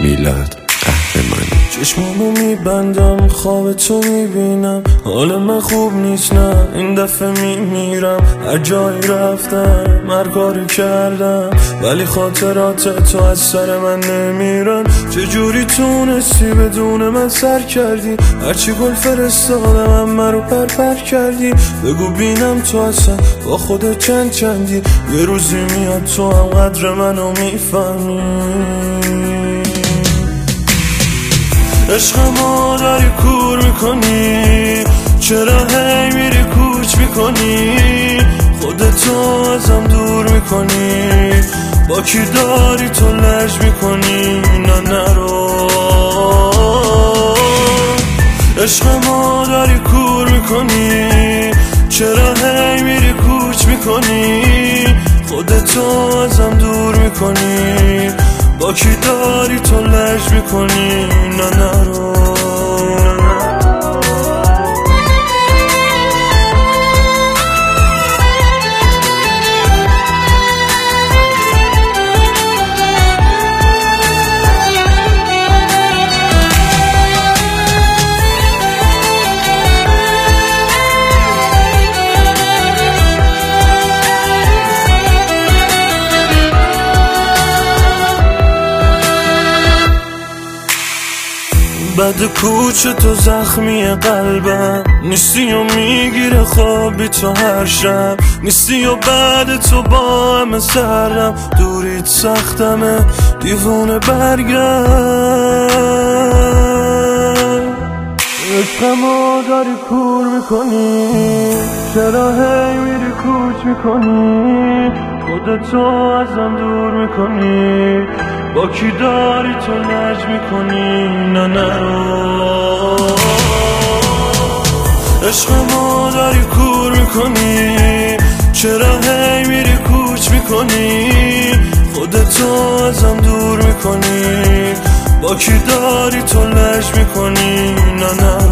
میلاد قهرمانی. چشمامو میبندم خواب تو میبینم، حال من خوب نیست نه این دفعه میمیرم. هر جایی رفتم هر کاری کردم ولی خاطرات تو از سر من نمیرن. چجوری تونستی بدون من سر کردی؟ هرچی گل فرستادم من رو پر کردی. بگو بینم تو اصلا با خودت چندی. یه روزی میاد تو هم قدر منو میفهمی. عشقمو داری کور میکنی، چرا هی میری کوچ میکنی؟ خودتو ازم دور میکنی، با کی داری تو لج میکنی؟ نه نرو. عشقمو داری کور میکنی، چرا هی میری کوچ میکنی؟ خودتو ازم دور میکنی، با کی داری تو لج میکنی؟ نه نرو. بعد کوچ تو زخمی قلبم نیستی و میگیره خوابی تو هر شب نیستی و بعد تو با همه سردم دوریت سختمه دیوونه برگرد. عشقمو داری کور میکنی، چرا هی میری کوچ میکنی؟ خودتو ازم دور میکنی، با کی داری تو لج میکنی؟ نه نرو. عشقمو داری کور میکنی، چرا هی میری کوچ میکنی؟ خودتو ازم دور میکنی، با کی داری تو لج میکنی؟ نه نرو.